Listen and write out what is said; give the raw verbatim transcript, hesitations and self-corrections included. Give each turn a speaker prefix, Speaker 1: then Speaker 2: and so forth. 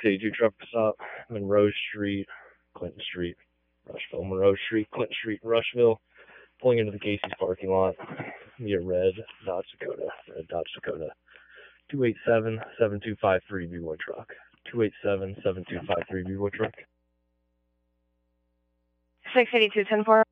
Speaker 1: Day two truck stop, Monroe Street, Clinton Street, Rushville, Monroe Street, Clinton Street, Rushville. Pulling into the Casey's parking lot. Via red Dodge Dakota, red Dodge Dakota. two eight seven, seven two five three B-Boy truck. two eight seven, seven two five three B-Boy truck.
Speaker 2: six eighty-two, ten four.